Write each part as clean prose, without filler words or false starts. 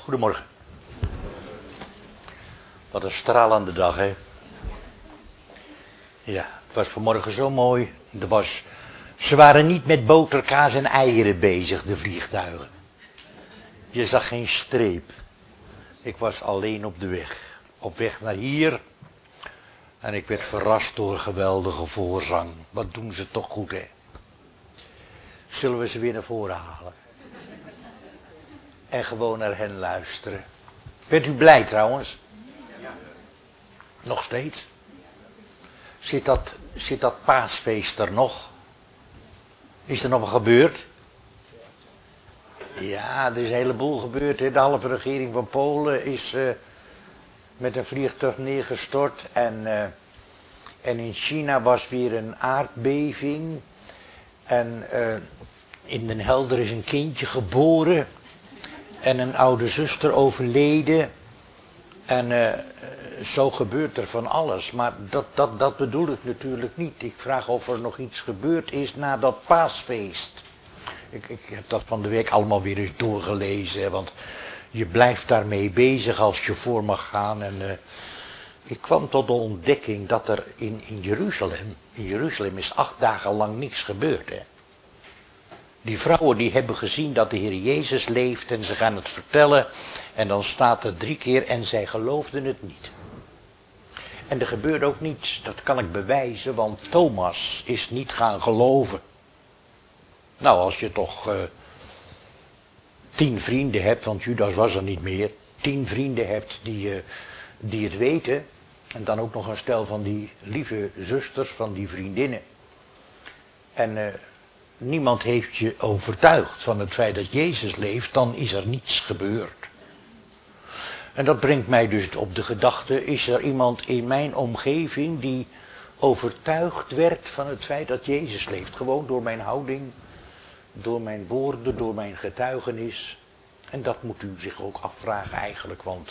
Goedemorgen. Wat een stralende dag, hè? Ja, het was vanmorgen zo mooi. Ze waren niet met boterkaas en eieren bezig, de vliegtuigen. Je zag geen streep. Ik was alleen op de weg. Op weg naar hier. En ik werd verrast door een geweldige voorzang. Wat doen ze toch goed, hè? Zullen we ze weer naar voren halen? En gewoon naar hen luisteren. Bent u blij trouwens? Nog steeds? Zit dat paasfeest er nog? Is er nog wat gebeurd? Ja, er is een heleboel gebeurd. Hè. De halve regering van Polen is met een vliegtuig neergestort. En in China was weer een aardbeving. En in Den Helder is een kindje geboren. En een oude zuster overleden. En zo gebeurt er van alles. Maar dat bedoel ik natuurlijk niet. Ik vraag of er nog iets gebeurd is na dat paasfeest. Ik heb dat van de week allemaal weer eens doorgelezen. Want je blijft daarmee bezig als je voor mag gaan. En ik kwam tot de ontdekking dat er in Jeruzalem is 8 dagen lang niks gebeurd. Hè. Die vrouwen die hebben gezien dat de Heer Jezus leeft en ze gaan het vertellen. En dan staat er 3 keer en zij geloofden het niet. En er gebeurde ook niets, dat kan ik bewijzen, want Thomas is niet gaan geloven. Nou, als je toch 10 vrienden hebt, want Judas was er niet meer. 10 vrienden hebt die het weten. En dan ook nog een stel van die lieve zusters, van die vriendinnen. En niemand heeft je overtuigd van het feit dat Jezus leeft, dan is er niets gebeurd. En dat brengt mij dus op de gedachte, is er iemand in mijn omgeving die overtuigd werd van het feit dat Jezus leeft? Gewoon door mijn houding, door mijn woorden, door mijn getuigenis. En dat moet u zich ook afvragen eigenlijk, want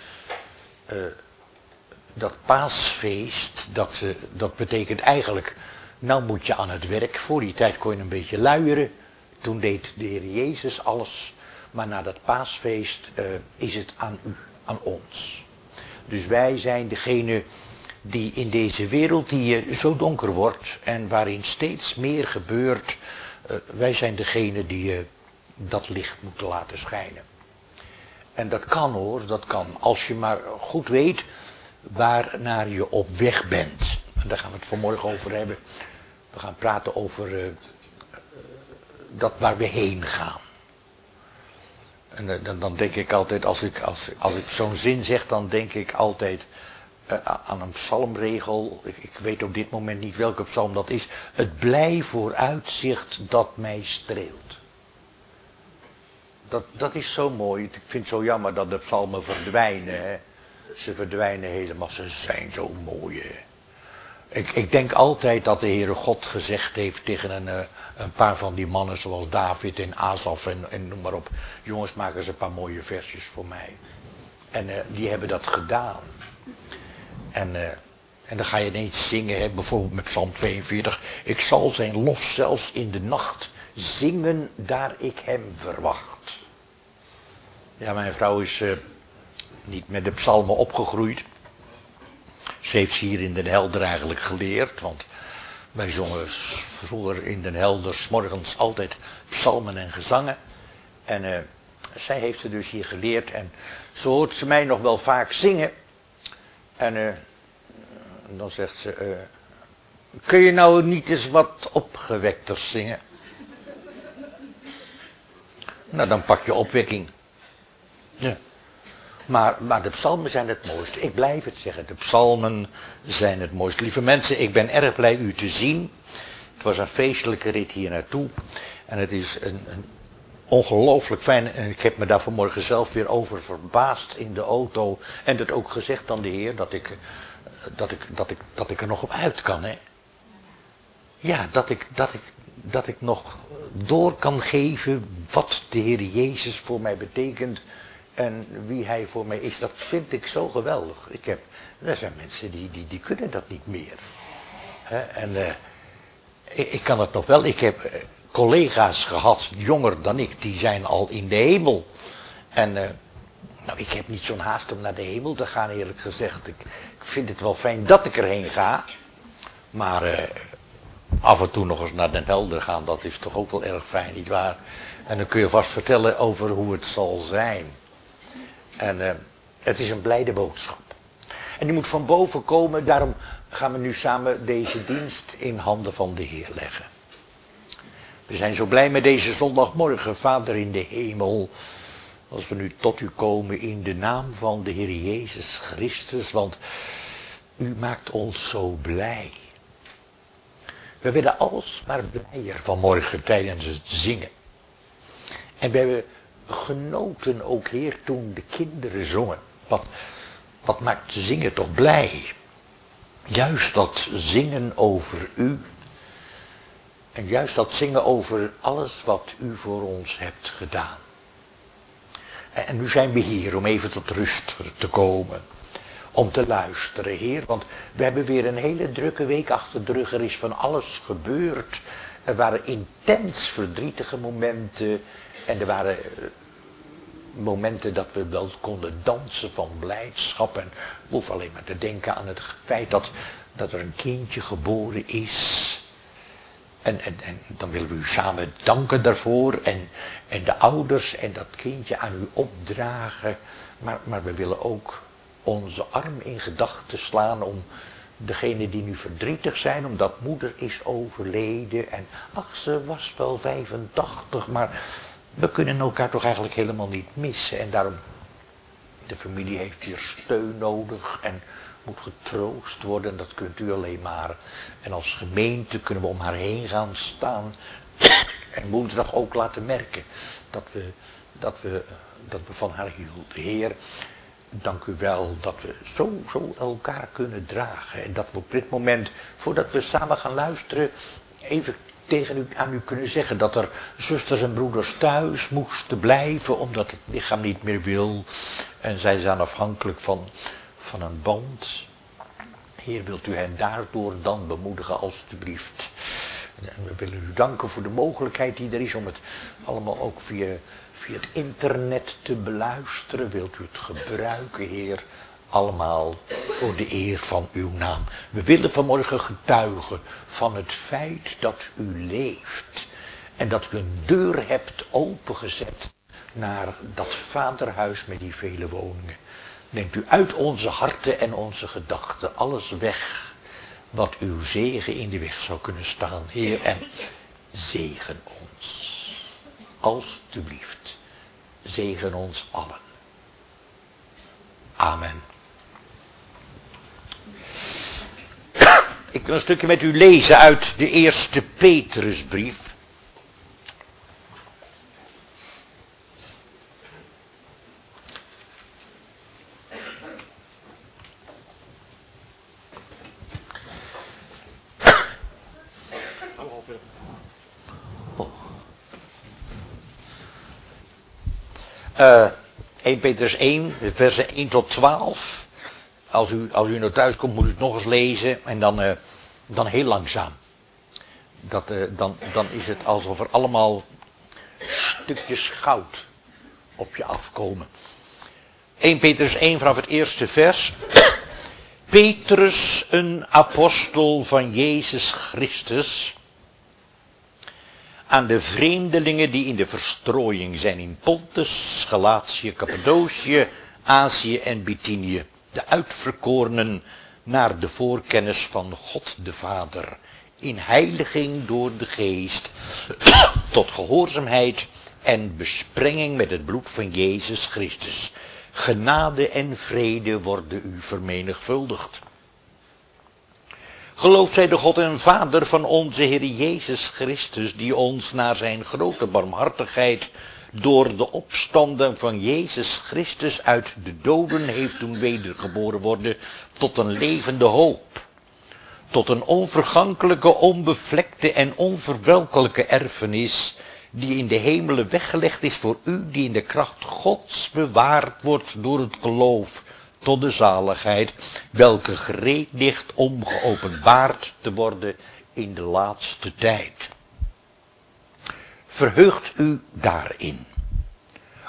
dat paasfeest, dat betekent eigenlijk, nou moet je aan het werk. Voor die tijd kon je een beetje luieren. Toen deed de Heer Jezus alles. Maar na dat paasfeest is het aan u, aan ons. Dus wij zijn degene die in deze wereld die zo donker wordt en waarin steeds meer gebeurt, wij zijn degene die dat licht moeten laten schijnen. En dat kan hoor, dat kan. Als je maar goed weet waarnaar je op weg bent. En daar gaan we het vanmorgen over hebben. We gaan praten over dat waar we heen gaan. En dan denk ik altijd, als ik zo'n zin zeg, dan denk ik altijd aan een psalmregel. Ik weet op dit moment niet welke psalm dat is. Het blij vooruitzicht dat mij streelt. Dat is zo mooi. Ik vind het zo jammer dat de psalmen verdwijnen. Hè. Ze verdwijnen helemaal. Ze zijn zo mooi. Hè. Ik denk altijd dat de Heere God gezegd heeft tegen een paar van die mannen zoals David en Asaf en noem maar op. Jongens, maak eens een paar mooie versjes voor mij. En die hebben dat gedaan. En dan ga je ineens zingen, hè, bijvoorbeeld met Psalm 42. Ik zal zijn lof zelfs in de nacht zingen daar ik hem verwacht. Ja, mijn vrouw is niet met de psalmen opgegroeid. Ze heeft ze hier in Den Helder eigenlijk geleerd, want wij zongen vroeger in Den Helder 's morgens altijd psalmen en gezangen. En zij heeft ze dus hier geleerd en zo hoort ze mij nog wel vaak zingen. En dan zegt ze, kun je nou niet eens wat opgewekter zingen? Nou, dan pak je opwekking. Ja. Maar de psalmen zijn het mooiste. Ik blijf het zeggen, de psalmen zijn het mooiste. Lieve mensen, ik ben erg blij u te zien. Het was een feestelijke rit hier naartoe. En het is een ongelooflijk fijn. En ik heb me daar vanmorgen zelf weer over verbaasd in de auto. En dat ook gezegd aan de Heer, dat ik er nog op uit kan. Hè? Ja, dat ik nog door kan geven wat de Heer Jezus voor mij betekent. En wie hij voor mij is, dat vind ik zo geweldig. Er zijn mensen die kunnen dat niet meer. En ik kan het nog wel. Ik heb collega's gehad, jonger dan ik, die zijn al in de hemel. En Nou, ik heb niet zo'n haast om naar de hemel te gaan, eerlijk gezegd. Ik vind het wel fijn dat ik erheen ga. Maar af en toe nog eens naar Den Helder gaan, dat is toch ook wel erg fijn, nietwaar? En dan kun je vast vertellen over hoe het zal zijn. En het is een blijde boodschap. En die moet van boven komen, daarom gaan we nu samen deze dienst in handen van de Heer leggen. We zijn zo blij met deze zondagmorgen, Vader in de hemel, als we nu tot u komen in de naam van de Heer Jezus Christus, want u maakt ons zo blij. We werden alsmaar blijer vanmorgen tijdens het zingen. En we hebben genoten ook, Heer, toen de kinderen zongen. Wat maakt zingen toch blij? Juist dat zingen over u. En juist dat zingen over alles wat u voor ons hebt gedaan. En nu zijn we hier om even tot rust te komen. Om te luisteren, Heer. Want we hebben weer een hele drukke week achter de rug. Er is van alles gebeurd. Er waren intens verdrietige momenten. En er waren momenten dat we wel konden dansen van blijdschap. En we hoeven alleen maar te denken aan het feit dat er een kindje geboren is. En dan willen we u samen danken daarvoor. En de ouders en dat kindje aan u opdragen. Maar we willen ook onze arm in gedachten slaan om degene die nu verdrietig zijn, omdat moeder is overleden. En ach, ze was wel 85, maar we kunnen elkaar toch eigenlijk helemaal niet missen. En daarom, de familie heeft hier steun nodig en moet getroost worden. Dat kunt u alleen maar. En als gemeente kunnen we om haar heen gaan staan. En woensdag ook laten merken dat we van haar hielden. Heer, dank u wel dat we zo elkaar kunnen dragen. En dat we op dit moment, voordat we samen gaan luisteren, even aan u kunnen zeggen dat er zusters en broeders thuis moesten blijven omdat het lichaam niet meer wil. En zij zijn afhankelijk van een band. Heer, wilt u hen daardoor dan bemoedigen, alstublieft. En we willen u danken voor de mogelijkheid die er is om het allemaal ook via het internet te beluisteren. Wilt u het gebruiken, Heer, allemaal voor de eer van uw naam. We willen vanmorgen getuigen van het feit dat u leeft. En dat u een deur hebt opengezet naar dat vaderhuis met die vele woningen. Neemt u uit onze harten en onze gedachten alles weg wat uw zegen in de weg zou kunnen staan, Heer, en zegen ons. Alstublieft, zegen ons allen. Amen. Ik wil een stukje met u lezen uit de eerste Petrusbrief. Uh, 1 Petrus 1, versen 1 tot 12. Als u nou thuis komt, moet u het nog eens lezen. En dan heel langzaam. Dan is het alsof er allemaal stukjes goud op je afkomen. 1 Petrus 1 vanaf het eerste vers. Petrus, een apostel van Jezus Christus, aan de vreemdelingen die in de verstrooiing zijn in Pontus, Galatië, Cappadocië, Azië en Bithynië, de uitverkorenen naar de voorkennis van God de Vader, in heiliging door de Geest, tot gehoorzaamheid en besprenging met het bloed van Jezus Christus. Genade en vrede worden u vermenigvuldigd. Geloof zij de God en Vader van onze Heer Jezus Christus, die ons naar zijn grote barmhartigheid door de opstanding van Jezus Christus uit de doden heeft doen wedergeboren worden tot een levende hoop. Tot een onvergankelijke, onbevlekte en onverwelkelijke erfenis die in de hemelen weggelegd is voor u, die in de kracht Gods bewaard wordt door het geloof tot de zaligheid, welke gereed ligt om geopenbaard te worden in de laatste tijd. Verheugt u daarin.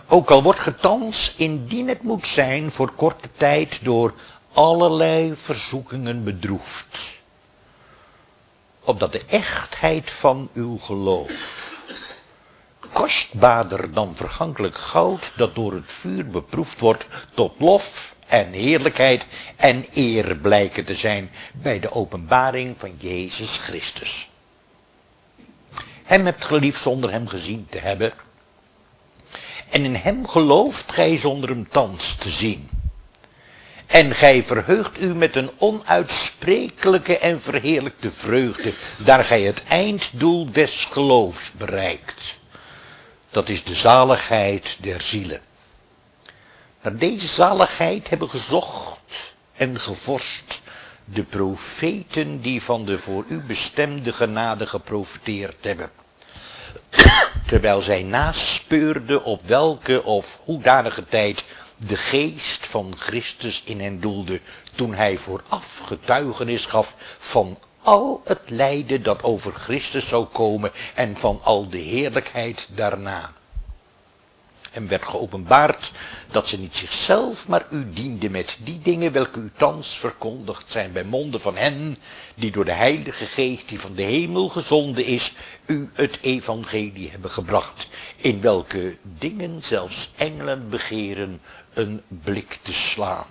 Ook al wordt ge thans, indien het moet zijn, voor korte tijd door allerlei verzoekingen bedroefd. Opdat de echtheid van uw geloof, kostbaarder dan vergankelijk goud, dat door het vuur beproefd wordt, tot lof en heerlijkheid en eer blijken te zijn bij de openbaring van Jezus Christus. Hem hebt geliefd zonder hem gezien te hebben, en in hem gelooft gij zonder hem thans te zien. En gij verheugt u met een onuitsprekelijke en verheerlijkte vreugde, daar gij het einddoel des geloofs bereikt. Dat is de zaligheid der zielen. Naar deze zaligheid hebben gezocht en gevorst de profeten die van de voor u bestemde genade geprofeteerd hebben. Terwijl zij naspeurden op welke of hoedanige tijd de geest van Christus in hen doelde, toen hij vooraf getuigenis gaf van al het lijden dat over Christus zou komen en van al de heerlijkheid daarna. Hem werd geopenbaard dat ze niet zichzelf, maar u diende met die dingen welke u thans verkondigd zijn bij monden van hen, die door de Heilige Geest, die van de hemel gezonden is, u het evangelie hebben gebracht, in welke dingen zelfs engelen begeren een blik te slaan.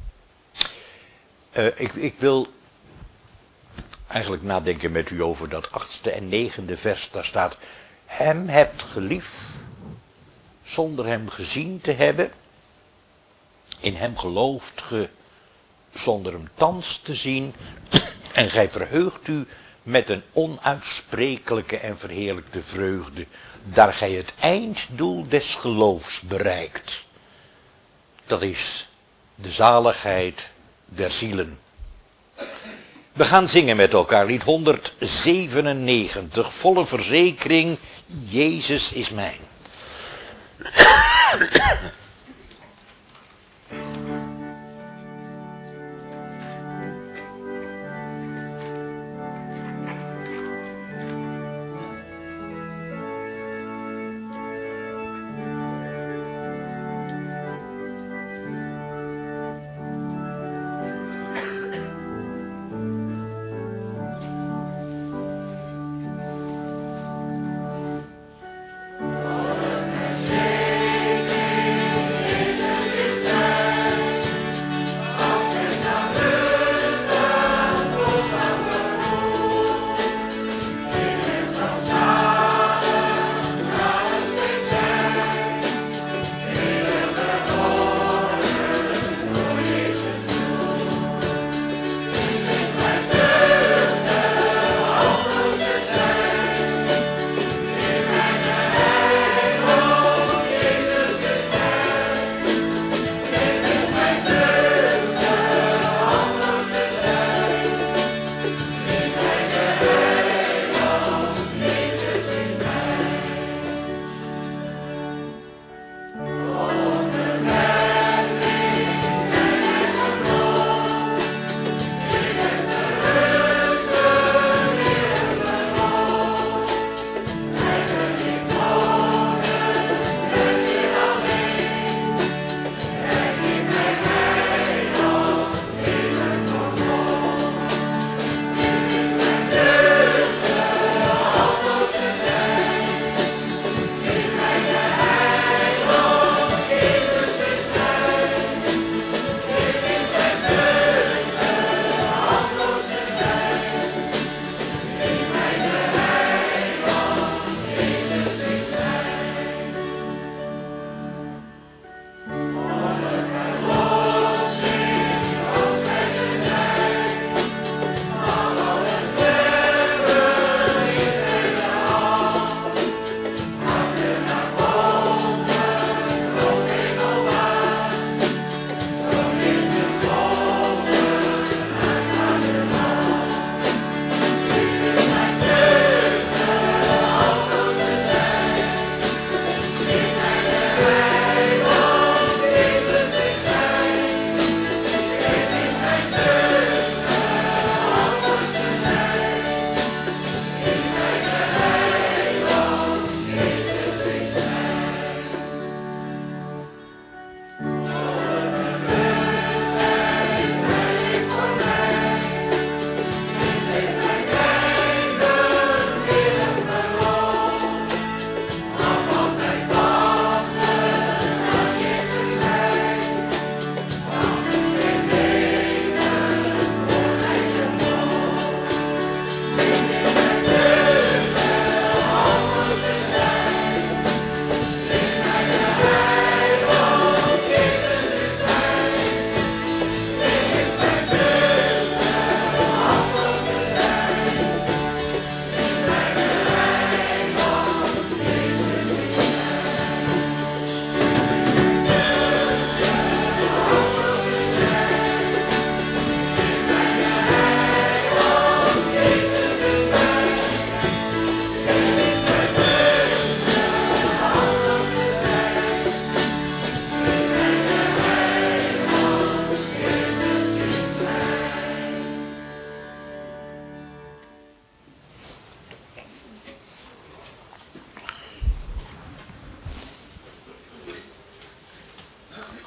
Ik wil eigenlijk nadenken met u over dat 8e en 9e vers. Daar staat: hem hebt geliefd zonder hem gezien te hebben. In hem gelooft ge zonder hem thans te zien. En gij verheugt u met een onuitsprekelijke en verheerlijkte vreugde, daar gij het einddoel des geloofs bereikt. Dat is de zaligheid der zielen. We gaan zingen met elkaar lied 197, volle verzekering, Jezus is mijn.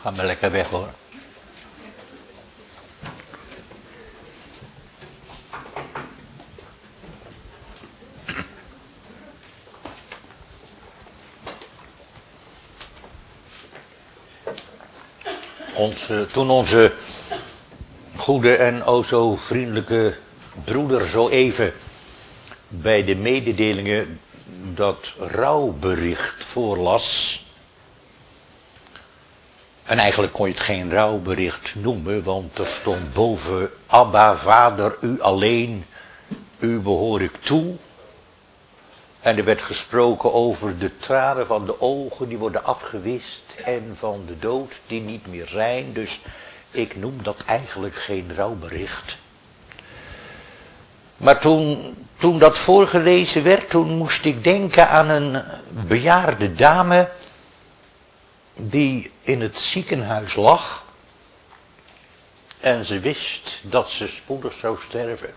Ga maar lekker weg hoor. Toen onze goede en o zo vriendelijke broeder zo even bij de mededelingen dat rouwbericht voorlas. En eigenlijk kon je het geen rouwbericht noemen, want er stond boven: Abba, Vader, u alleen, u behoor ik toe. En er werd gesproken over de tranen van de ogen die worden afgewist en van de dood die niet meer zijn. Dus ik noem dat eigenlijk geen rouwbericht. Maar toen dat voorgelezen werd, toen moest ik denken aan een bejaarde dame die in het ziekenhuis lag. En ze wist dat ze spoedig zou sterven.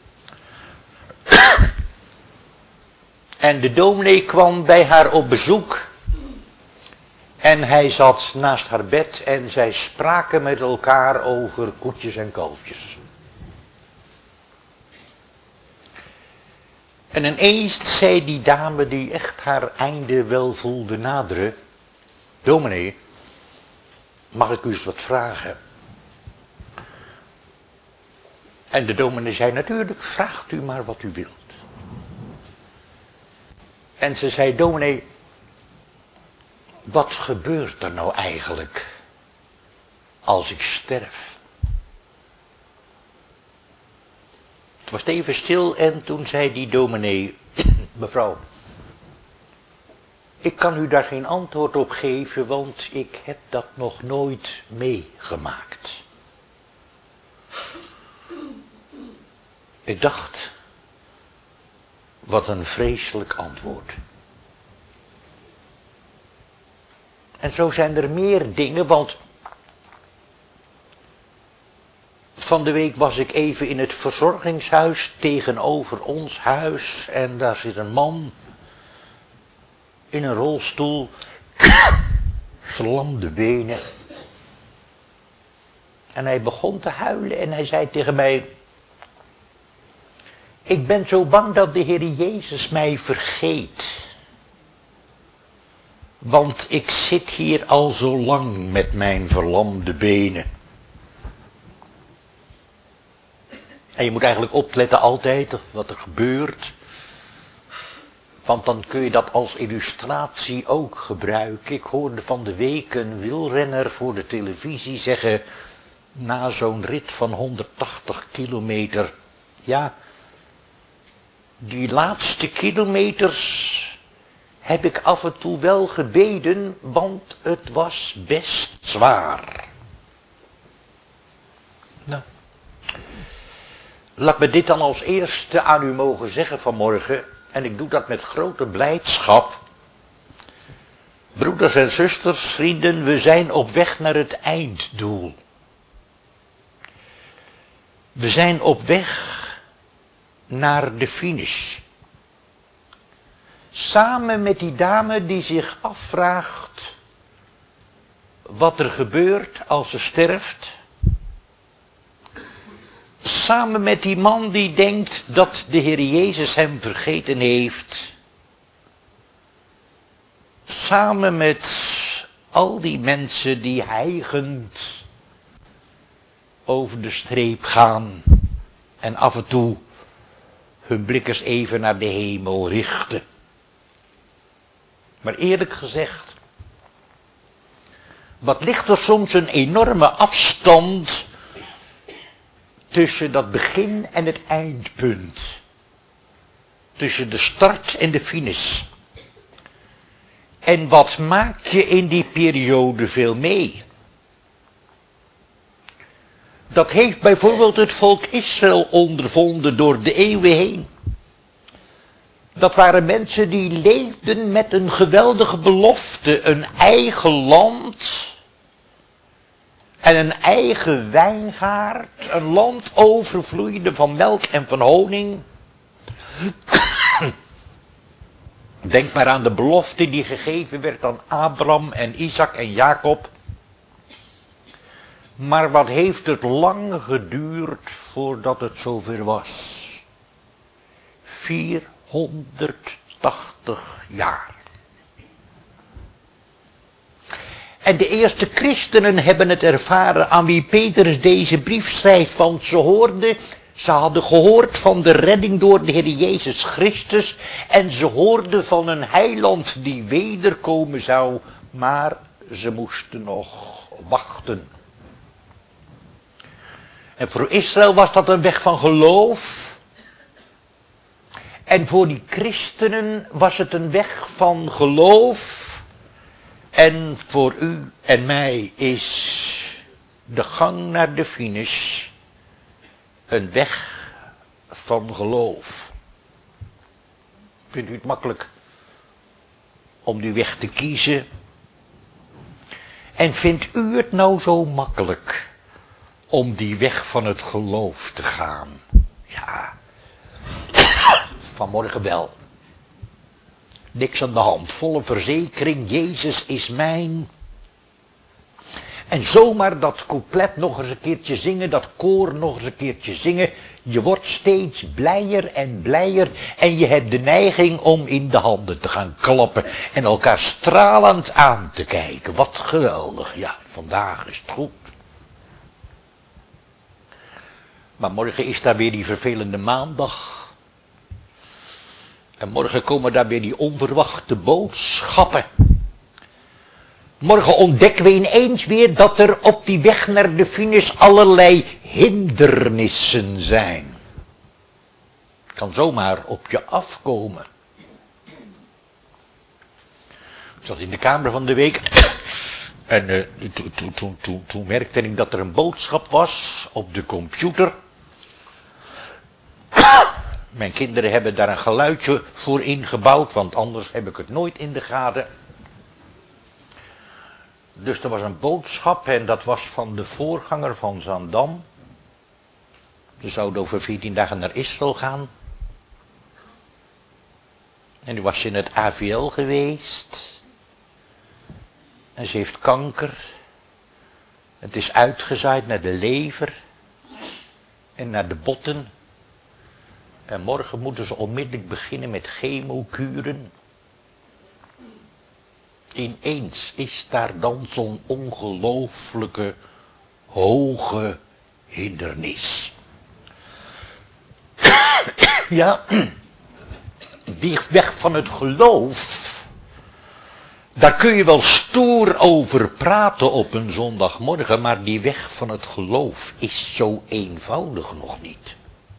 En de dominee kwam bij haar op bezoek. En hij zat naast haar bed en zij spraken met elkaar over koetjes en kalfjes. En ineens zei die dame die echt haar einde wel voelde naderen: Dominee, mag ik u eens wat vragen? En de dominee zei: natuurlijk, vraagt u maar wat u wilt. En ze zei: dominee, wat gebeurt er nou eigenlijk als ik sterf? Het was even stil en toen zei die dominee: mevrouw, ik kan u daar geen antwoord op geven, want ik heb dat nog nooit meegemaakt. Ik dacht, wat een vreselijk antwoord. En zo zijn er meer dingen, want van de week was ik even in het verzorgingshuis tegenover ons huis en daar zit een man in een rolstoel, verlamde benen. En hij begon te huilen en hij zei tegen mij: ik ben zo bang dat de Heer Jezus mij vergeet. Want ik zit hier al zo lang met mijn verlamde benen. En je moet eigenlijk opletten altijd wat er gebeurt. Want dan kun je dat als illustratie ook gebruiken. Ik hoorde van de week een wielrenner voor de televisie zeggen: na zo'n rit van 180 kilometer. Ja, die laatste kilometers heb ik af en toe wel gebeden, want het was best zwaar. Nou, laat me dit dan als eerste aan u mogen zeggen vanmorgen. En ik doe dat met grote blijdschap. Broeders en zusters, vrienden, we zijn op weg naar het einddoel. We zijn op weg naar de finish. Samen met die dame die zich afvraagt wat er gebeurt als ze sterft. Samen met die man die denkt dat de Heer Jezus hem vergeten heeft. Samen met al die mensen die hijgend over de streep gaan en af en toe hun blik eens even naar de hemel richten. Maar eerlijk gezegd, wat ligt er soms een enorme afstand tussen dat begin en het eindpunt. Tussen de start en de finish. En wat maak je in die periode veel mee? Dat heeft bijvoorbeeld het volk Israël ondervonden door de eeuwen heen. Dat waren mensen die leefden met een geweldige belofte, een eigen land en een eigen wijngaard, een land overvloeiende van melk en van honing. Denk maar aan de belofte die gegeven werd aan Abraham en Isaac en Jacob. Maar wat heeft het lang geduurd voordat het zover was? 480 jaar. En de eerste christenen hebben het ervaren aan wie Petrus deze brief schrijft, want ze hadden gehoord van de redding door de Heer Jezus Christus en ze hoorden van een heiland die wederkomen zou, maar ze moesten nog wachten. En voor Israël was dat een weg van geloof. En voor die christenen was het een weg van geloof. En voor u en mij is de gang naar de finish een weg van geloof. Vindt u het makkelijk om die weg te kiezen? En vindt u het nou zo makkelijk om die weg van het geloof te gaan? Ja, vanmorgen wel. Niks aan de hand, volle verzekering, Jezus is mijn. En zomaar dat couplet nog eens een keertje zingen, dat koor nog eens een keertje zingen. Je wordt steeds blijer en blijer en je hebt de neiging om in de handen te gaan klappen en elkaar stralend aan te kijken. Wat geweldig, ja, vandaag is het goed. Maar morgen is daar weer die vervelende maandag. En morgen komen daar weer die onverwachte boodschappen. Morgen ontdekken we ineens weer dat er op die weg naar de finish allerlei hindernissen zijn. Het kan zomaar op je afkomen. Ik zat in de kamer van de week en toen merkte ik dat er een boodschap was op de computer. Mijn kinderen hebben daar een geluidje voor ingebouwd, want anders heb ik het nooit in de gaten. Dus er was een boodschap en dat was van de voorganger van Zaandam. Ze zouden over 14 dagen naar Israël gaan. En nu was ze in het AVL geweest. En ze heeft kanker. Het is uitgezaaid naar de lever. En naar de botten. En morgen moeten ze onmiddellijk beginnen met chemokuren. Ineens is daar dan zo'n ongelooflijke hoge hindernis. Ja, die weg van het geloof, daar kun je wel stoer over praten op een zondagmorgen, maar die weg van het geloof is zo eenvoudig nog niet.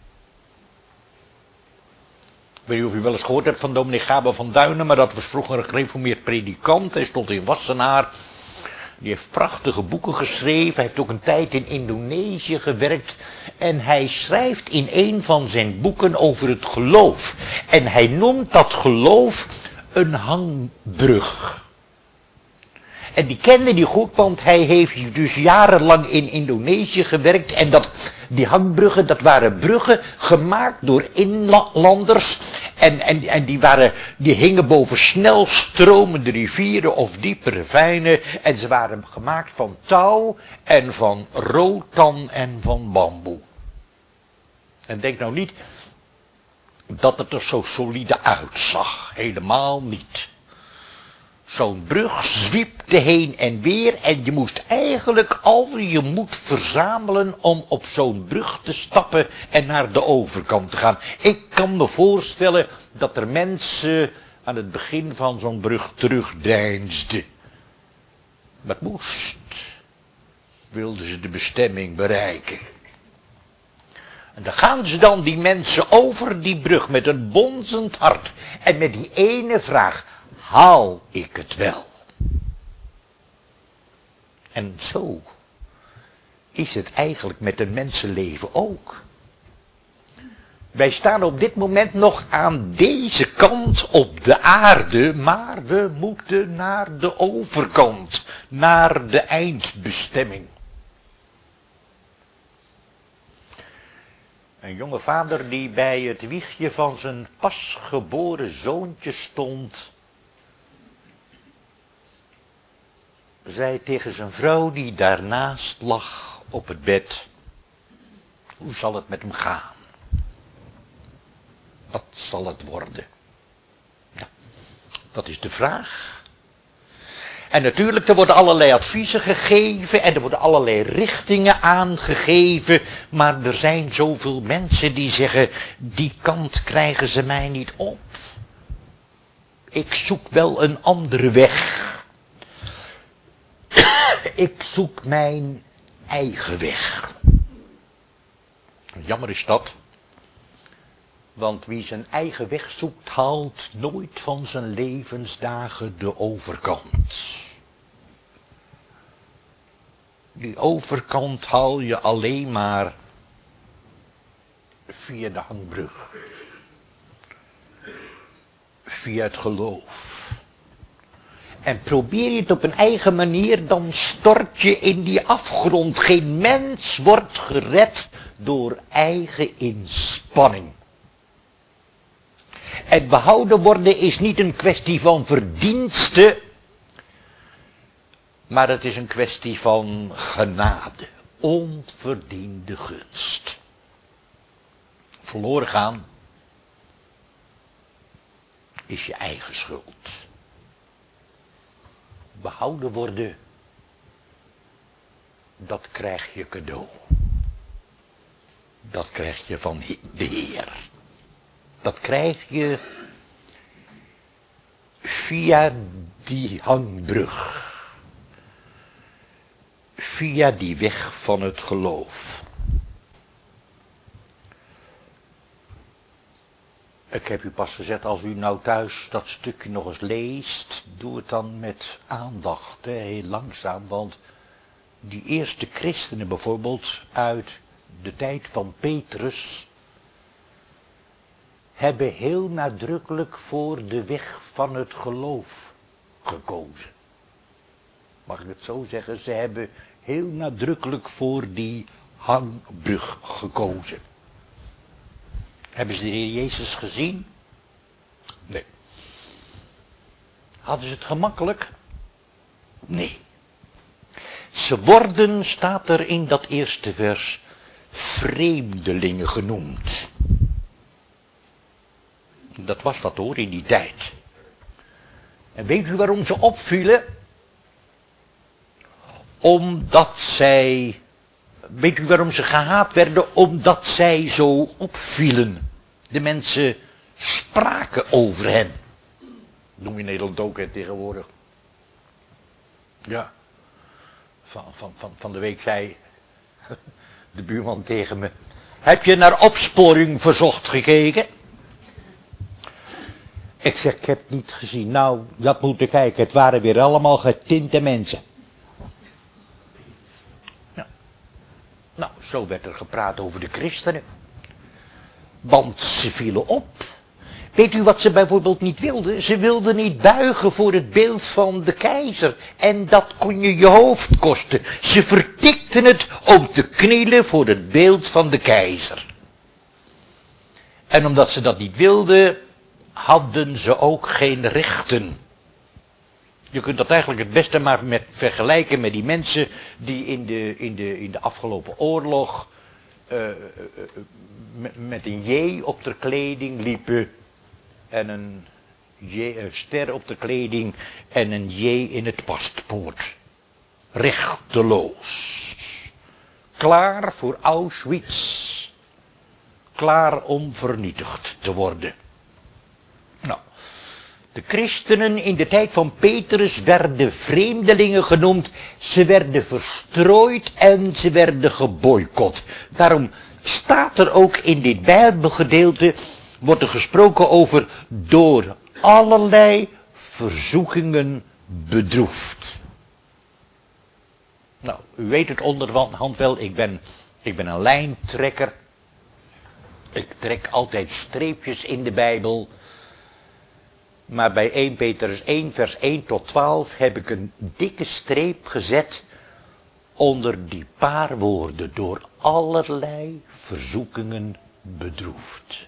Ik weet niet of u wel eens gehoord hebt van dominee Gabo van Duinen, maar dat was vroeger een gereformeerd predikant. Hij stond in Wassenaar. Die heeft prachtige boeken geschreven. Hij heeft ook een tijd in Indonesië gewerkt. En hij schrijft in een van zijn boeken over het geloof. En hij noemt dat geloof een hangbrug. En die kende hij goed, want hij heeft dus jarenlang in Indonesië gewerkt. En die hangbruggen, dat waren bruggen gemaakt door inlanders. En die hingen boven snel stromende rivieren of diepe ravijnen. En ze waren gemaakt van touw en van rotan en van bamboe. En denk nou niet dat het er zo solide uitzag. Helemaal niet. Zo'n brug zwiepte heen en weer en je moest eigenlijk al je moed verzamelen om op zo'n brug te stappen en naar de overkant te gaan. Ik kan me voorstellen dat er mensen aan het begin van zo'n brug terugdeinsden. Maar het moest. Wilden ze de bestemming bereiken. En dan gaan ze dan die mensen over die brug met een bonzend hart en met die ene vraag: haal ik het wel? En zo is het eigenlijk met een mensenleven ook. Wij staan op dit moment nog aan deze kant op de aarde, maar we moeten naar de overkant, naar de eindbestemming. Een jonge vader die bij het wiegje van zijn pasgeboren zoontje stond, zei tegen zijn vrouw die daarnaast lag op het bed: hoe zal het met hem gaan? Wat zal het worden? Ja, dat is de vraag. En natuurlijk, er worden allerlei adviezen gegeven en er worden allerlei richtingen aangegeven, maar er zijn zoveel mensen die zeggen: die kant krijgen ze mij niet op. Ik zoek wel een andere weg. Ik zoek mijn eigen weg. Jammer is dat. Want wie zijn eigen weg zoekt, haalt nooit van zijn levensdagen de overkant. Die overkant haal je alleen maar via de hangbrug. Via het geloof. En probeer je het op een eigen manier, dan stort je in die afgrond. Geen mens wordt gered door eigen inspanning. En behouden worden is niet een kwestie van verdienste, maar het is een kwestie van genade. Onverdiende gunst. Verloren gaan is je eigen schuld. Behouden worden, dat krijg je cadeau. Dat krijg je van de Heer. Dat krijg je via die hangbrug. Via die weg van het geloof. Ik heb u pas gezegd, als u nou thuis dat stukje nog eens leest, doe het dan met aandacht, heel langzaam, want die eerste christenen bijvoorbeeld uit de tijd van Petrus hebben heel nadrukkelijk voor de weg van het geloof gekozen. Mag ik het zo zeggen? Ze hebben heel nadrukkelijk voor die hangbrug gekozen. Hebben ze de Heer Jezus gezien? Nee. Hadden ze het gemakkelijk? Nee. Ze worden, staat er in dat eerste vers, vreemdelingen genoemd. Dat was wat hoor, in die tijd. En weet u waarom ze opvielen? Weet u waarom ze gehaat werden? Omdat zij zo opvielen. De mensen spraken over hen. Dat noem je in Nederland ook tegenwoordig. Ja. Van de week zei de buurman tegen me: heb je naar opsporing verzocht gekeken? Ik zeg: ik heb het niet gezien. Nou, je had moeten kijken. Het waren weer allemaal getinte mensen. Nou, zo werd er gepraat over de christenen. Want ze vielen op. Weet u wat ze bijvoorbeeld niet wilden? Ze wilden niet buigen voor het beeld van de keizer. En dat kon je hoofd kosten. Ze vertikten het om te knielen voor het beeld van de keizer. En omdat ze dat niet wilden, hadden ze ook geen rechten. Je kunt dat eigenlijk het beste maar vergelijken met die mensen die in de afgelopen oorlog met een J op de kleding liepen en een ster op de kleding en een J in het paspoort. Rechteloos. Klaar voor Auschwitz. Klaar om vernietigd te worden. Nou, de christenen in de tijd van Petrus werden vreemdelingen genoemd. Ze werden verstrooid en ze werden geboycott. Daarom staat er ook in dit Bijbelgedeelte, wordt er gesproken over door allerlei verzoekingen bedroefd. Nou, u weet het onderhand wel, ik ben een lijntrekker. Ik trek altijd streepjes in de Bijbel. Maar bij 1 Petrus 1 vers 1 tot 12 heb ik een dikke streep gezet onder die paar woorden: door allerlei verzoekingen bedroefd.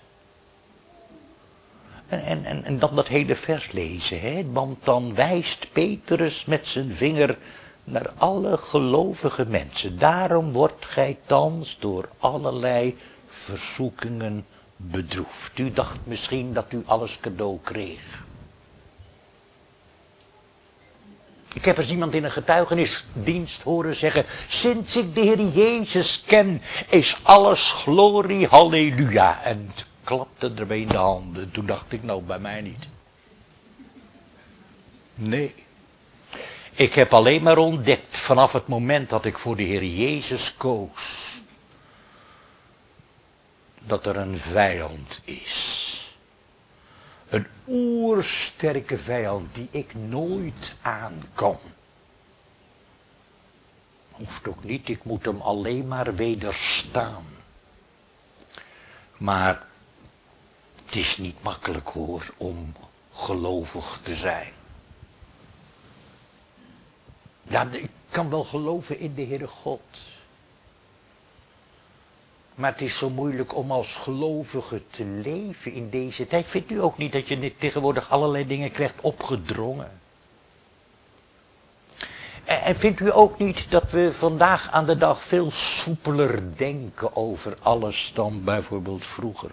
En dan dat hele vers lezen, hè? Want dan wijst Petrus met zijn vinger naar alle gelovige mensen. Daarom wordt gij thans door allerlei verzoekingen bedroefd. U dacht misschien dat u alles cadeau kreeg. Ik heb eens iemand in een getuigenisdienst horen zeggen: sinds ik de Heer Jezus ken, is alles glorie, halleluja. En het klapte erbij in de handen. Toen dacht ik, nou, bij mij niet. Nee. Ik heb alleen maar ontdekt vanaf het moment dat ik voor de Heer Jezus koos, dat er een vijand is. Een oersterke vijand die ik nooit aan kan. Hoeft ook niet, ik moet hem alleen maar wederstaan. Maar het is niet makkelijk hoor, om gelovig te zijn. Ja, ik kan wel geloven in de Heere God. Maar het is zo moeilijk om als gelovige te leven in deze tijd. Vindt u ook niet dat je tegenwoordig allerlei dingen krijgt opgedrongen? En vindt u ook niet dat we vandaag aan de dag veel soepeler denken over alles dan bijvoorbeeld vroeger?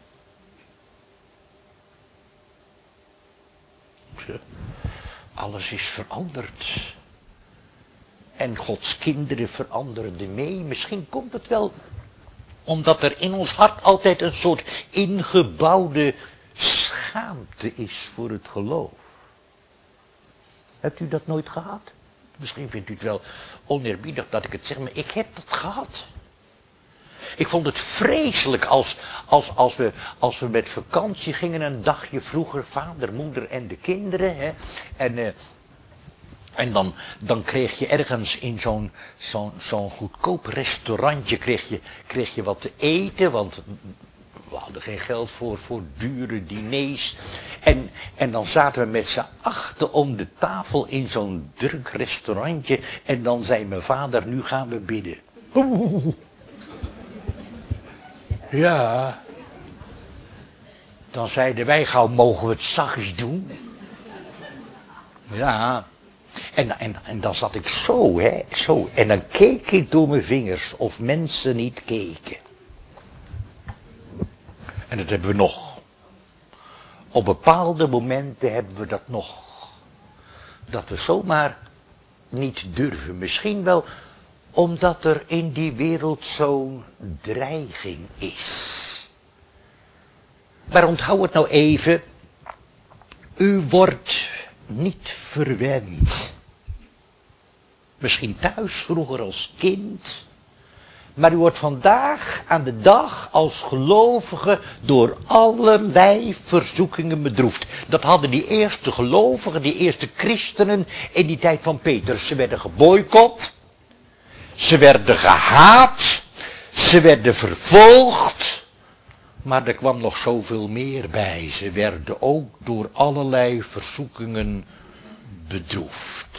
Alles is veranderd. En Gods kinderen veranderden mee. Misschien komt het wel omdat er in ons hart altijd een soort ingebouwde schaamte is voor het geloof. Hebt u dat nooit gehad? Misschien vindt u het wel oneerbiedig dat ik het zeg, maar ik heb dat gehad. Ik vond het vreselijk als we met vakantie gingen een dagje vroeger, vader, moeder en de kinderen. Hè, en dan kreeg je ergens in zo'n goedkoop restaurantje kreeg je wat te eten, want we hadden geen geld voor dure diners. En dan zaten we met z'n achten om de tafel in zo'n druk restaurantje. En dan zei mijn vader, nu gaan we bidden. Ja. Dan zeiden wij gauw, mogen we het zachtjes doen? Ja. En dan zat ik zo, hè, zo. En dan keek ik door mijn vingers of mensen niet keken. En dat hebben we nog. Op bepaalde momenten hebben we dat nog. Dat we zomaar niet durven. Misschien wel omdat er in die wereld zo'n dreiging is. Maar onthoud het nou even. U wordt niet verwend. Misschien thuis, vroeger als kind. Maar u wordt vandaag aan de dag als gelovige door allerlei verzoekingen bedroefd. Dat hadden die eerste gelovigen, die eerste christenen in die tijd van Petrus. Ze werden geboycott. Ze werden gehaat. Ze werden vervolgd. Maar er kwam nog zoveel meer bij. Ze werden ook door allerlei verzoekingen bedroefd.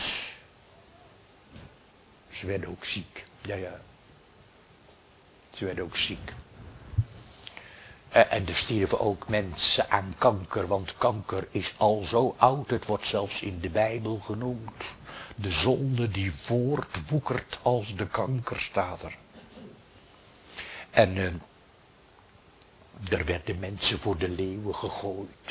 Ze werden ook ziek. Ja. Ze werden ook ziek. En er stierven ook mensen aan kanker, want kanker is al zo oud. Het wordt zelfs in de Bijbel genoemd. De zonde die voortwoekert als de kanker, staat er. En er werden mensen voor de leeuwen gegooid.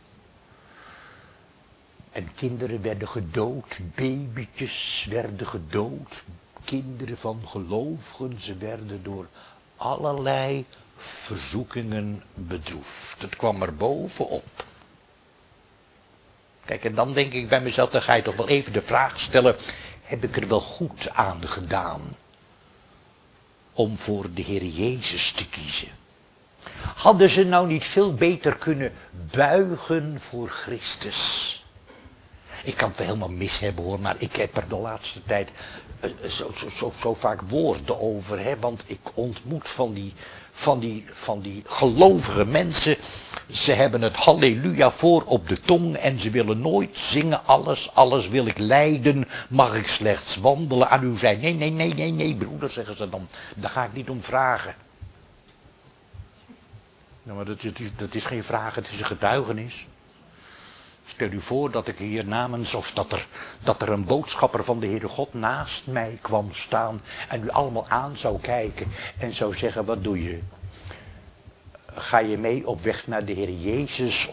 En kinderen werden gedood, babytjes werden gedood. Kinderen van gelovigen, ze werden door allerlei verzoekingen bedroefd. Het kwam er bovenop. Kijk, en dan denk ik bij mezelf, dan ga je toch wel even de vraag stellen, heb ik er wel goed aan gedaan om voor de Heer Jezus te kiezen? Hadden ze nou niet veel beter kunnen buigen voor Christus? Ik kan het wel helemaal mis hebben hoor, maar ik heb er de laatste tijd zo vaak woorden over. Hè, want ik ontmoet van die gelovige mensen. Ze hebben het halleluja voor op de tong en ze willen nooit zingen. Alles wil ik lijden, mag ik slechts wandelen aan uw zij. Nee, broeder, zeggen ze dan. Daar ga ik niet om vragen. Nou, maar dat is geen vraag, het is een getuigenis. Stel u voor dat ik hier namens, of dat er een boodschapper van de Heere God naast mij kwam staan en u allemaal aan zou kijken en zou zeggen, wat doe je? Ga je mee op weg naar de Heer Jezus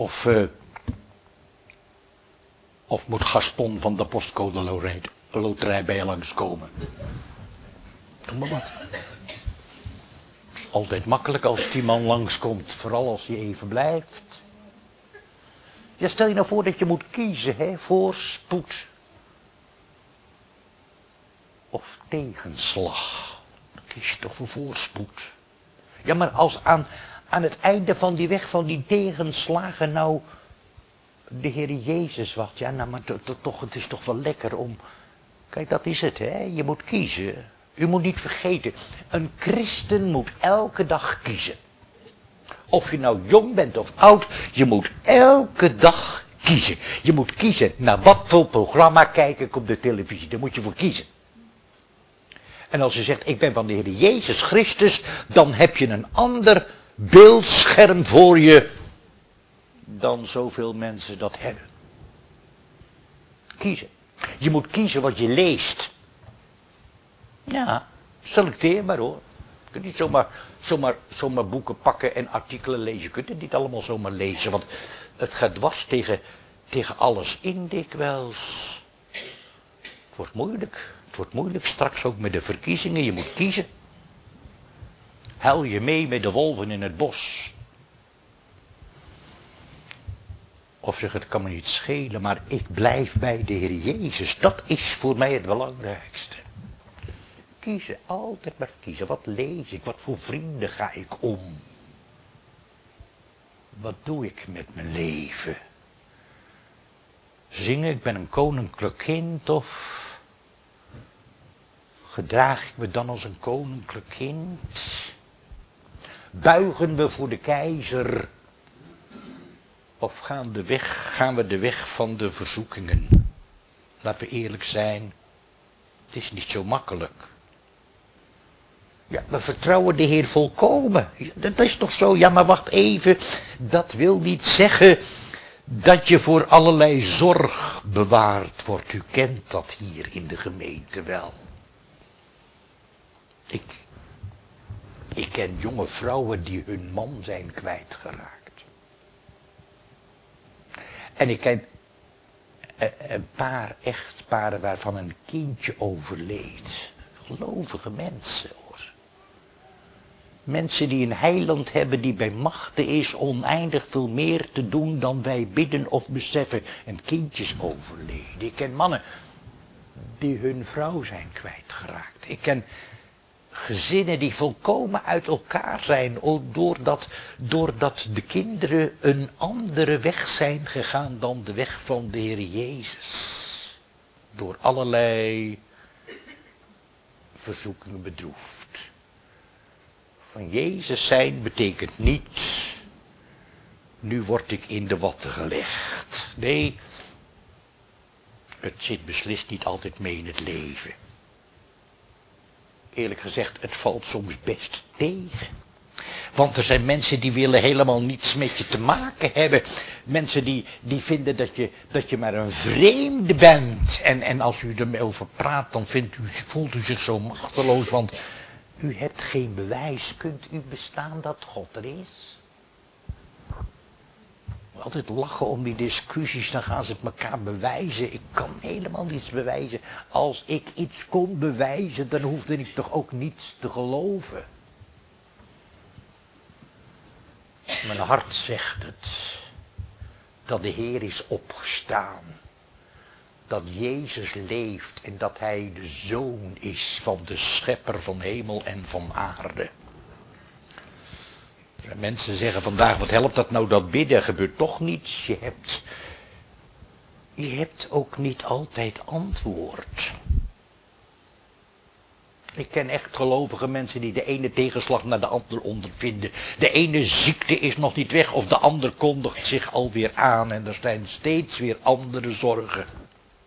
of moet Gaston van de postcode loterij bij je langskomen? Doe maar wat. Het is altijd makkelijk als die man langskomt, vooral als hij even blijft. Ja, stel je nou voor dat je moet kiezen, hè, voorspoed of tegenslag. Dan kies je toch voor voorspoed. Ja, maar als aan het einde van die weg van die tegenslagen nou de Heer Jezus wacht, ja, nou, maar toch, het is toch wel lekker om. Kijk, dat is het, hè, je moet kiezen. U moet niet vergeten, een christen moet elke dag kiezen. Of je nou jong bent of oud, je moet elke dag kiezen. Je moet kiezen naar wat voor programma kijk ik op de televisie. Daar moet je voor kiezen. En als je zegt, ik ben van de Heer Jezus Christus, dan heb je een ander beeldscherm voor je dan zoveel mensen dat hebben. Kiezen. Je moet kiezen wat je leest. Ja, selecteer maar hoor. Je kunt niet zomaar boeken pakken en artikelen lezen. Je kunt het niet allemaal zomaar lezen, want het gaat dwars tegen alles in dikwijls. Het wordt moeilijk. Het wordt moeilijk straks ook met de verkiezingen. Je moet kiezen. Huil je mee met de wolven in het bos? Of zeg, het kan me niet schelen, maar ik blijf bij de Heer Jezus. Dat is voor mij het belangrijkste. Kiezen, altijd maar kiezen. Wat lees ik? Wat voor vrienden ga ik om? Wat doe ik met mijn leven? Zingen, ik ben een koninklijk kind, of gedraag ik me dan als een koninklijk kind? Buigen we voor de keizer? Of gaan we de weg van de verzoekingen? Laten we eerlijk zijn, het is niet zo makkelijk. Ja, we vertrouwen de Heer volkomen. Dat is toch zo? Ja, maar wacht even. Dat wil niet zeggen dat je voor allerlei zorg bewaard wordt. U kent dat hier in de gemeente wel. Ik ken jonge vrouwen die hun man zijn kwijtgeraakt. En ik ken een paar echtparen waarvan een kindje overleed. Gelovige mensen hoor. Mensen die een heiland hebben die bij machten is oneindig veel meer te doen dan wij bidden of beseffen. En kindjes overleden. Ik ken mannen die hun vrouw zijn kwijtgeraakt. Ik ken gezinnen die volkomen uit elkaar zijn. Doordat de kinderen een andere weg zijn gegaan dan de weg van de Heer Jezus. Door allerlei verzoekingen bedroefd. Van Jezus zijn betekent niet, nu word ik in de watten gelegd. Nee, het zit beslist niet altijd mee in het leven. Eerlijk gezegd, het valt soms best tegen. Want er zijn mensen die willen helemaal niets met je te maken hebben. Mensen die vinden dat je maar een vreemde bent. En als u ermee over praat, dan voelt u zich zo machteloos, want u hebt geen bewijs. Kunt u bestaan dat God er is? Altijd lachen om die discussies, dan gaan ze het elkaar bewijzen. Ik kan helemaal niets bewijzen. Als ik iets kon bewijzen, dan hoefde ik toch ook niets te geloven. Mijn hart zegt het. Dat de Heer is opgestaan. Dat Jezus leeft en dat hij de Zoon is van de Schepper van hemel en van aarde. Mensen zeggen vandaag, wat helpt dat nou, dat bidden, gebeurt toch niets. Je hebt ook niet altijd antwoord. Ik ken echt gelovige mensen die de ene tegenslag naar de ander ondervinden. De ene ziekte is nog niet weg of de ander kondigt zich alweer aan. En er zijn steeds weer andere zorgen.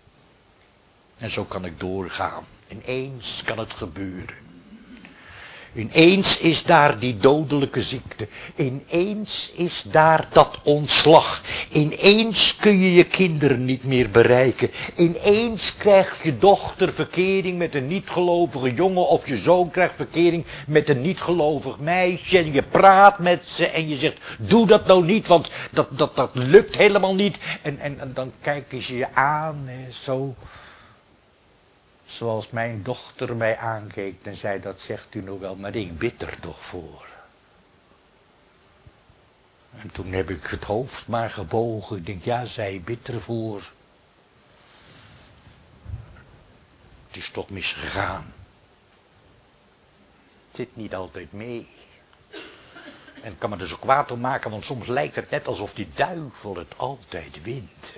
En zo kan ik doorgaan. Ineens kan het gebeuren. Ineens is daar die dodelijke ziekte. Ineens is daar dat ontslag. Ineens kun je je kinderen niet meer bereiken. Ineens krijgt je dochter verkering met een niet-gelovige jongen. Of je zoon krijgt verkering met een niet-gelovig meisje. En je praat met ze en je zegt, doe dat nou niet, want dat lukt helemaal niet. En dan kijken ze je aan, zo. Zoals mijn dochter mij aankeek en zei, dat zegt u nou wel, maar ik bid er toch voor. En toen heb ik het hoofd maar gebogen. Ik denk, ja, zij bidt ervoor. Het is toch misgegaan. Het zit niet altijd mee. En ik kan me er zo kwaad om maken, want soms lijkt het net alsof die duivel het altijd wint.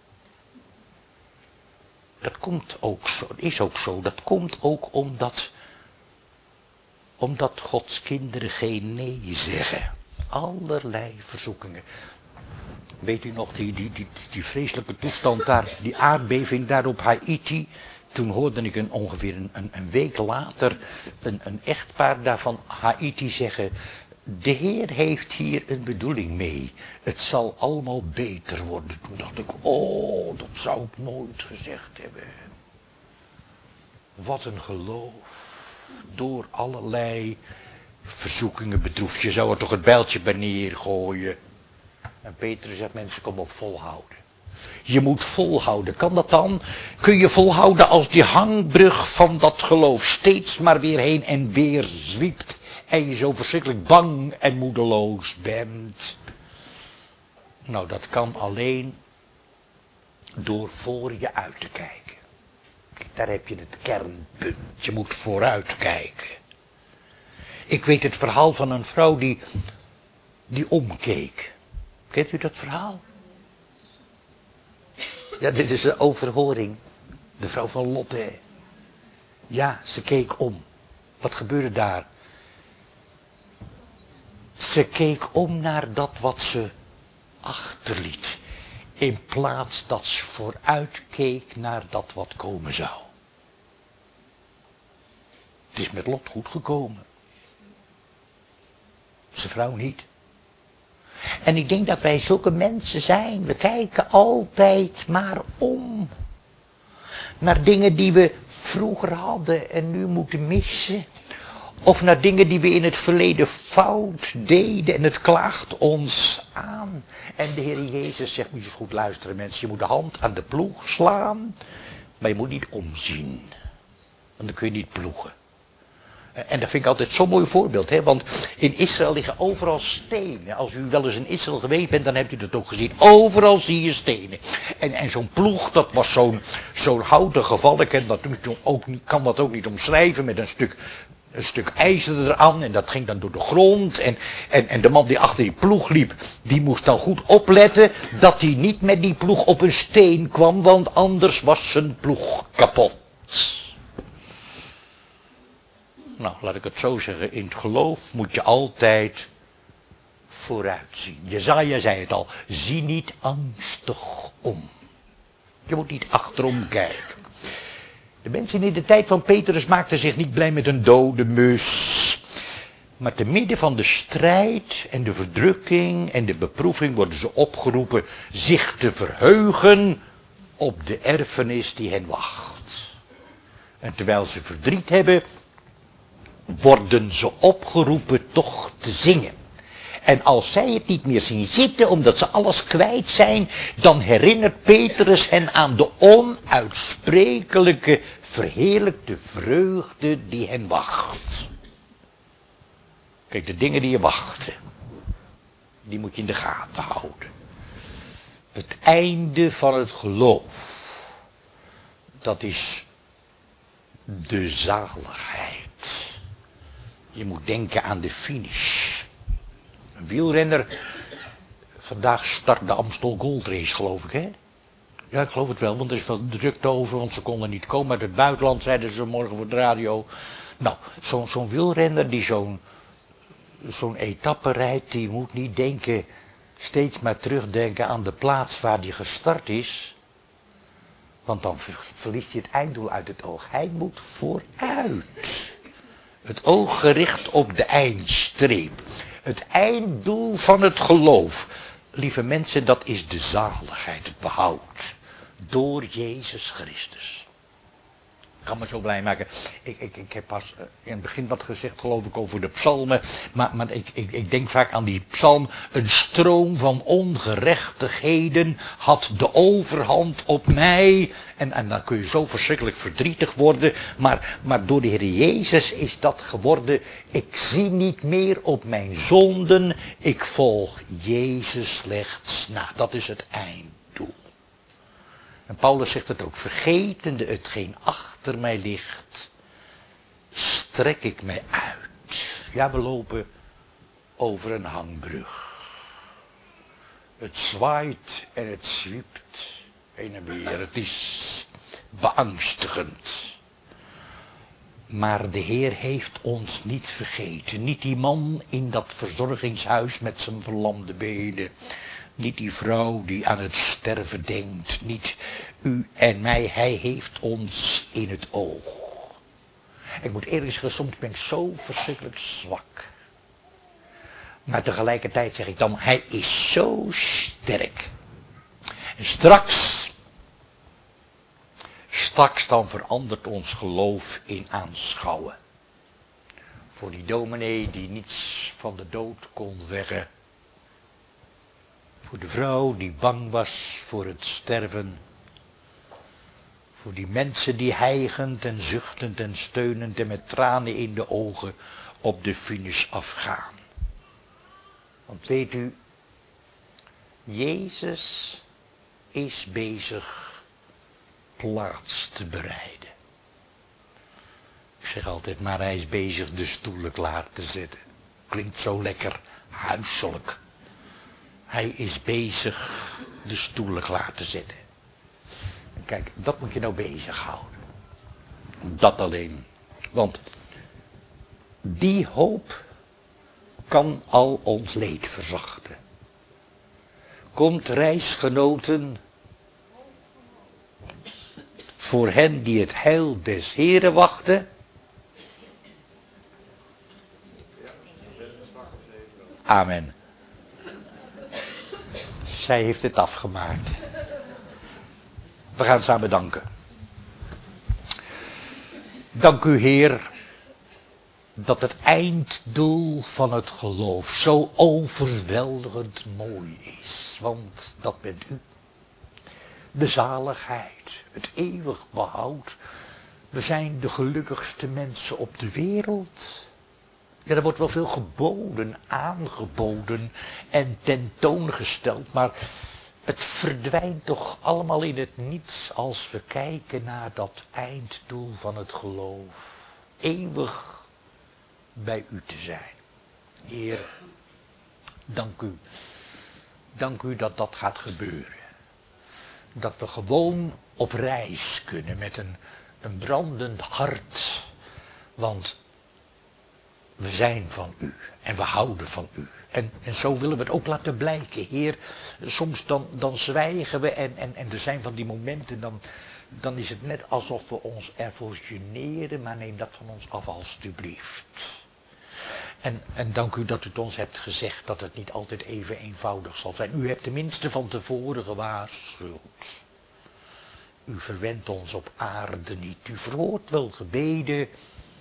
Dat komt ook zo, is ook zo. Dat komt ook omdat Gods kinderen geen nee zeggen. Allerlei verzoekingen. Weet u nog, die vreselijke toestand daar, die aardbeving daar op Haiti. Toen hoorde ik ongeveer een week later een echtpaar daar van Haiti zeggen, de Heer heeft hier een bedoeling mee. Het zal allemaal beter worden. Toen dacht ik, oh, dat zou ik nooit gezegd hebben. Wat een geloof. Door allerlei verzoekingen bedroefd. Je zou er toch het bijltje bij neergooien. En Petrus zegt, mensen, kom op, volhouden. Je moet volhouden. Kan dat dan? Kun je volhouden als die hangbrug van dat geloof steeds maar weer heen en weer zwiept. En je zo verschrikkelijk bang en moedeloos bent. Nou, dat kan alleen door voor je uit te kijken. Daar heb je het kernpunt. Je moet vooruit kijken. Ik weet het verhaal van een vrouw die omkeek. Kent u dat verhaal? Ja, dit is een overhoring. De vrouw van Lotte. Ja, ze keek om. Wat gebeurde daar? Ze keek om naar dat wat ze achterliet. In plaats dat ze vooruit keek naar dat wat komen zou. Het is met Lot goed gekomen. Zijn vrouw niet. En ik denk dat wij zulke mensen zijn. We kijken altijd maar om. Naar dingen die we vroeger hadden en nu moeten missen. Of naar dingen die we in het verleden fout deden en het klaagt ons aan. En de Heer Jezus zegt, moet je eens goed luisteren mensen. Je moet de hand aan de ploeg slaan. Maar je moet niet omzien. Want dan kun je niet ploegen. En dat vind ik altijd zo'n mooi voorbeeld. Hè? Want in Israël liggen overal stenen. Als u wel eens in Israël geweest bent, dan hebt u dat ook gezien. Overal zie je stenen. En zo'n ploeg, dat was zo'n houten geval. Ik kan dat ook niet omschrijven met een stuk ijzer eraan. En dat ging dan door de grond. En de man die achter die ploeg liep, die moest dan goed opletten dat hij niet met die ploeg op een steen kwam. Want anders was zijn ploeg kapot. Nou, laat ik het zo zeggen. In het geloof moet je altijd vooruit zien. Jesaja zei het al. Zie niet angstig om. Je moet niet achterom kijken. De mensen in de tijd van Petrus maakten zich niet blij met een dode mus. Maar te midden van de strijd en de verdrukking en de beproeving worden ze opgeroepen zich te verheugen op de erfenis die hen wacht. En terwijl ze verdriet hebben, worden ze opgeroepen toch te zingen. En als zij het niet meer zien zitten, omdat ze alles kwijt zijn, dan herinnert Petrus hen aan de onuitsprekelijke, verheerlijkte vreugde die hen wacht. Kijk, de dingen die je wachten, die moet je in de gaten houden. Het einde van het geloof, dat is de zaligheid. Je moet denken aan de finish. Een wielrenner. Vandaag start de Amstel Gold Race, geloof ik, hè? Ja, ik geloof het wel, want er is veel drukte over, want ze konden niet komen uit het buitenland, zeiden ze morgen voor de radio. Nou, zo'n wielrenner die zo'n etappe rijdt, die moet niet denken, steeds maar terugdenken aan de plaats waar die gestart is. Want dan verliest hij het einddoel uit het oog. Hij moet vooruit. Het oog gericht op de eindstreep. Het einddoel van het geloof. Lieve mensen, dat is de zaligheid, het behoud. Door Jezus Christus. Ik kan me zo blij maken. Ik heb pas in het begin wat gezegd, geloof ik, over de psalmen. Maar ik denk vaak aan die psalm. Een stroom van ongerechtigheden had de overhand op mij. En dan kun je zo verschrikkelijk verdrietig worden. Maar door de Heer Jezus is dat geworden. Ik zie niet meer op mijn zonden. Ik volg Jezus slechts na. Dat is het einddoel. En Paulus zegt het ook, vergetende hetgeen achter mij ligt, strek ik mij uit. Ja, we lopen over een hangbrug. Het zwaait en het zwiept heen en weer. Het is beangstigend. Maar de Heer heeft ons niet vergeten. Niet die man in dat verzorgingshuis met zijn verlamde benen. Niet die vrouw die aan het sterven denkt. Niet u en mij. Hij heeft ons in het oog. Ik moet eerlijk zeggen, soms ben ik zo verschrikkelijk zwak. Maar tegelijkertijd zeg ik dan, hij is zo sterk. En straks dan verandert ons geloof in aanschouwen. Voor die dominee die niets van de dood kon zeggen. Voor de vrouw die bang was voor het sterven. Voor die mensen die hijgend en zuchtend en steunend en met tranen in de ogen op de finish afgaan. Want weet u, Jezus is bezig plaats te bereiden. Ik zeg altijd, maar hij is bezig de stoelen klaar te zetten. Klinkt zo lekker huiselijk. Hij is bezig de stoelen klaar te zetten. En kijk, dat moet je nou bezighouden. Dat alleen. Want die hoop kan al ons leed verzachten. Komt reisgenoten voor hen die het heil des Heren wachten. Amen. Zij heeft het afgemaakt. We gaan samen danken. Dank u, Heer, dat het einddoel van het geloof zo overweldigend mooi is. Want dat bent u. De zaligheid, het eeuwig behoud. We zijn de gelukkigste mensen op de wereld. Ja, er wordt wel veel geboden, aangeboden en tentoongesteld, maar het verdwijnt toch allemaal in het niets als we kijken naar dat einddoel van het geloof. Eeuwig bij u te zijn. Heer, dank u. Dank u dat dat gaat gebeuren. Dat we gewoon op reis kunnen met een brandend hart. Want we zijn van u en we houden van u. En zo willen we het ook laten blijken, Heer. Soms dan zwijgen we en er zijn van die momenten, dan is het net alsof we ons ervoor generen, maar neem dat van ons af alstublieft. En dank u dat u het ons hebt gezegd dat het niet altijd even eenvoudig zal zijn. U hebt tenminste van tevoren gewaarschuwd. U verwendt ons op aarde niet. U verhoort wel gebeden,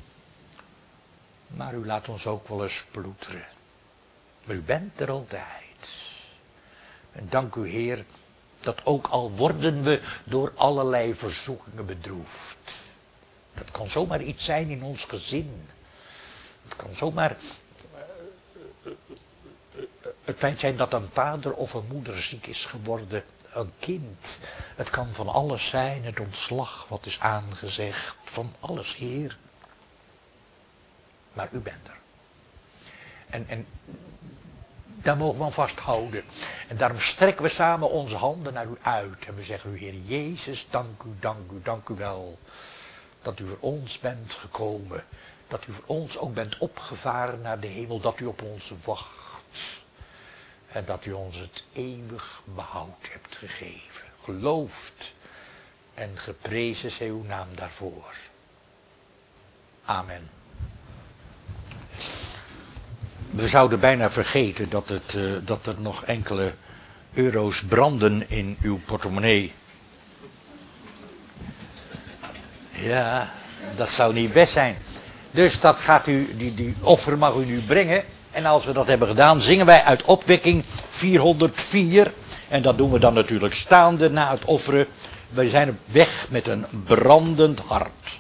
maar u laat ons ook wel eens ploeteren. Maar u bent er altijd. En dank u, Heer, dat ook al worden we door allerlei verzoekingen bedroefd. Dat kan zomaar iets zijn in ons gezin. Het kan zomaar het feit zijn dat een vader of een moeder ziek is geworden. Een kind. Het kan van alles zijn. Het ontslag wat is aangezegd. Van alles, Heer. Maar u bent er. En daar mogen we aan vasthouden. En daarom strekken we samen onze handen naar u uit. En we zeggen u, Heer Jezus, dank u, dank u, dank u wel. Dat u voor ons bent gekomen. Dat u voor ons ook bent opgevaren naar de hemel. Dat u op ons wacht. En dat u ons het eeuwig behoud hebt gegeven. Geloofd en geprezen zij uw naam daarvoor. Amen. We zouden bijna vergeten dat er nog enkele euro's branden in uw portemonnee. Ja, dat zou niet best zijn. Dus dat gaat die offer mag u nu brengen. En als we dat hebben gedaan, zingen wij uit opwekking 404. En dat doen we dan natuurlijk staande na het offeren. Wij zijn op weg met een brandend hart.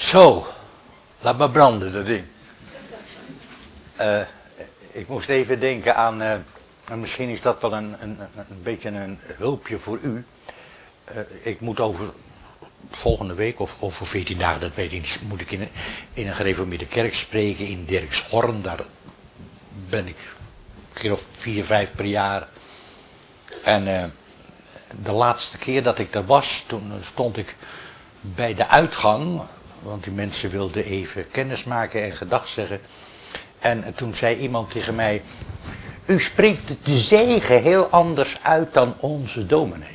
Zo, laat maar branden dat ding. Ik moest even denken aan, en misschien is dat wel een beetje een hulpje voor u. Ik moet over volgende week of over 14 dagen, dat weet ik niet, moet ik in een gereformeerde kerk spreken in Dirkshorn. Daar ben ik een keer of 4, 5 per jaar. En de laatste keer dat ik daar was, toen stond ik bij de uitgang, want die mensen wilden even kennis maken en gedag zeggen. En toen zei iemand tegen mij: u spreekt de zegen heel anders uit dan onze dominee.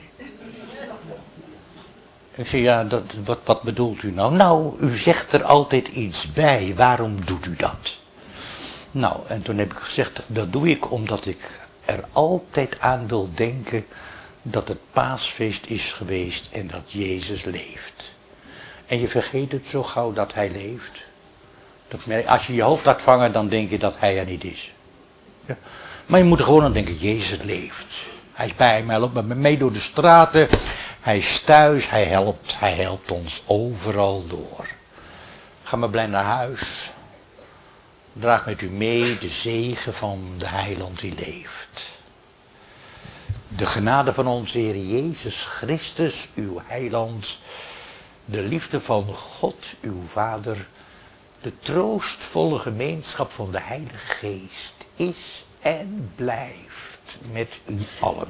Ik zei: ja, wat bedoelt u nou? Nou, u zegt er altijd iets bij, waarom doet u dat? Nou, en toen heb ik gezegd, dat doe ik omdat ik er altijd aan wil denken dat het paasfeest is geweest en dat Jezus leeft. En je vergeet het zo gauw dat hij leeft. Als je je hoofd laat vangen, dan denk je dat hij er niet is. Ja. Maar je moet er gewoon aan denken, Jezus leeft. Hij is bij mij, hij loopt met me mee door de straten. Hij is thuis, hij helpt ons overal door. Ga maar blij naar huis. Draag met u mee de zegen van de heiland die leeft. De genade van onze Heer Jezus Christus, uw heiland. De liefde van God, uw Vader. De troostvolle gemeenschap van de Heilige Geest is en blijft met u allen.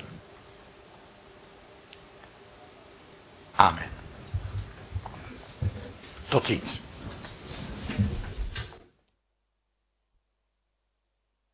Amen. Tot ziens.